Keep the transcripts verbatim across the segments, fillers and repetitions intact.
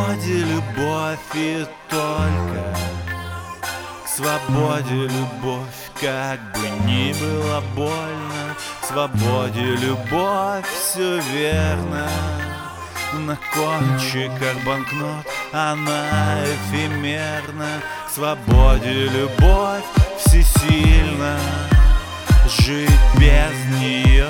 свободе любовь и только к свободе любовь, как бы ни было больно. К свободе любовь, все верно. На кончиках банкнот она эфемерна. К свободе любовь всесильна. Жить без нее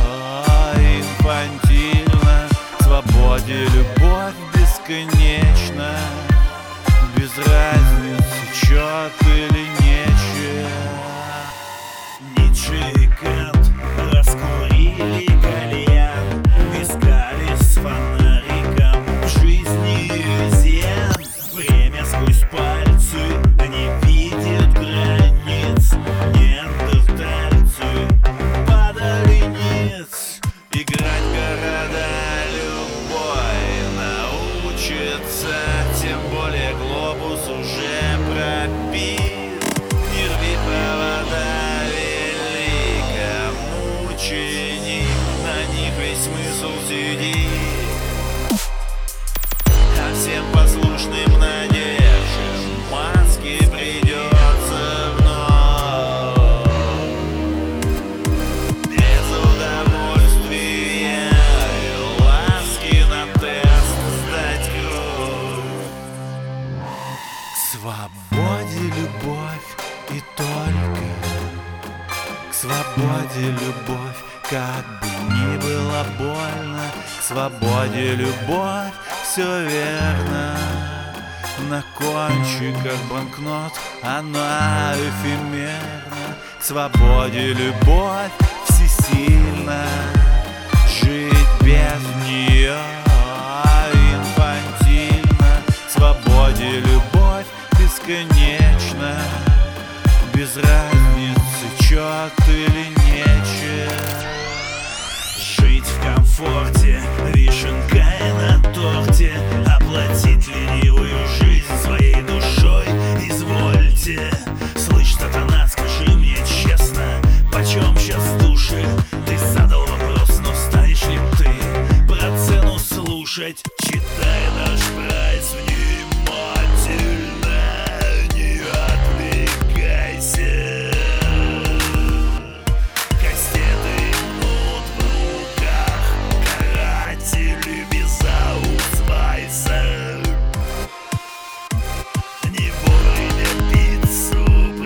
инфантильно. К свободе любовь бесконечна. Без разницы, чет или нечет. Ницше и Кант раскурили кальян, искали с фонариком в жизни изъян. Время сквозь пальцы не видит границ. Неандертальцы падали ниц. Играть в города любой научится, тем более глобус уже пробит. Не рви провода, великому ученик, на них весь смысл сидит. А всем послушным надеждам маски придется вновь. Без удовольствия и ласки на тест сдать кровь. К свободе любовь и только к свободе любовь, как бы ни было больно. К свободе любовь, все верно. На кончиках банкнот она эфемерна. К свободе любовь всесильна. Жить без нее инфантильно. К свободе любовь бесконечна. Без разницы, чет или нечет. Жить в комфорте, вишенкой на торте, оплатить ленивую жизнь своей душой извольте. Слышь, сатана, скажи мне честно, почем сейчас души? Ты задал вопрос, но станешь ли ты про цену слушать? Читай наш прайс внимательно, не отвлекайся. Кастеты мнут в руках, каратели без аусвайса. Не вовремя пиццу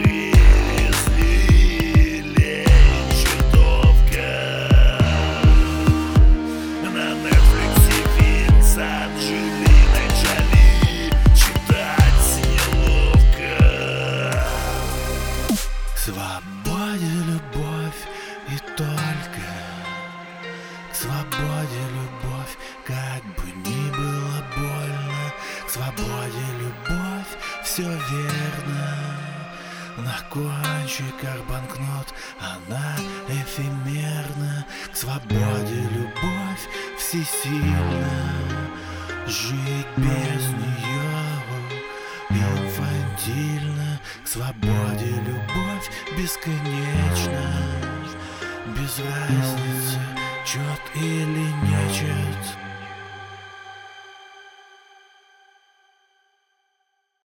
привезли, лень чертовка. На Нетфликсе фильм с Анджелиной Джоли, читать неловко. К свободе любовь и только к свободе любовь, как бы ни было больно. К свободе любовь, все верно. На кончиках банкнот она эфемерна. К свободе любовь всесильна. Жить без нее инфантильно. К свободе любовь бесконечна. Без разницы, чет или нечет.